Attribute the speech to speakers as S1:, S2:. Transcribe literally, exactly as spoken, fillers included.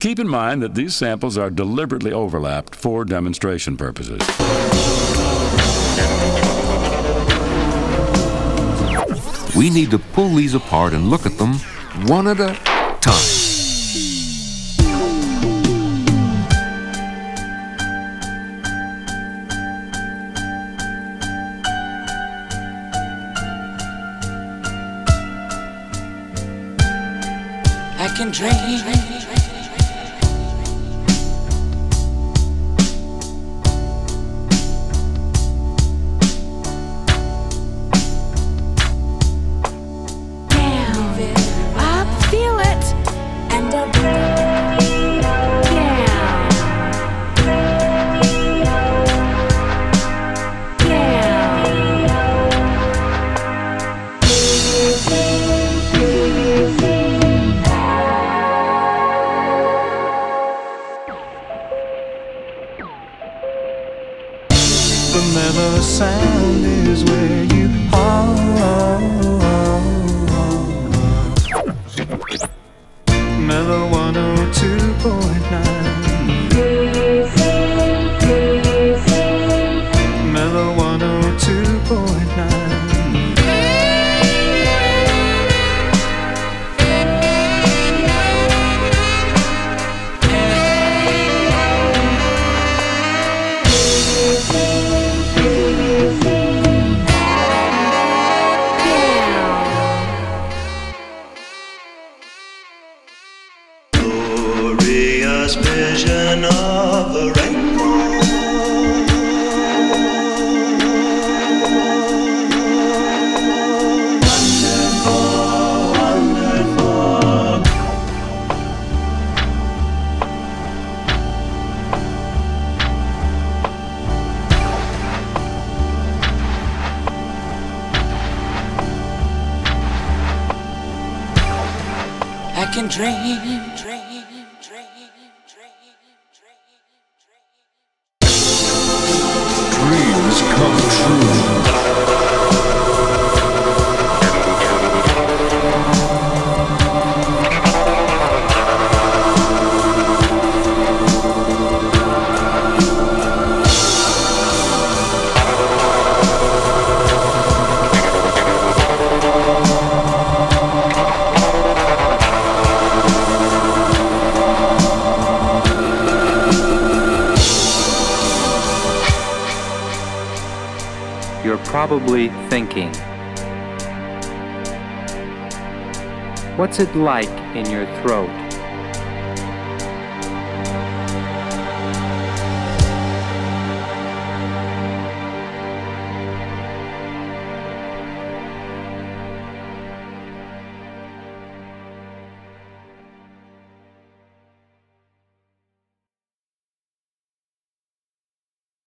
S1: Keep in mind that these samples are deliberately overlapped for demonstration purposes.
S2: We need to pull these apart and look at them one at a time.
S3: I can dream.
S4: The mellow sound is where you are. Mellow one oh two point nine. Mellow one oh two point nine.
S5: Glorious vision of the rainbow. Wonderful, wonderful.
S3: I can dream, dream.
S2: Dreams come true.
S6: You're probably thinking, what's it like in your throat?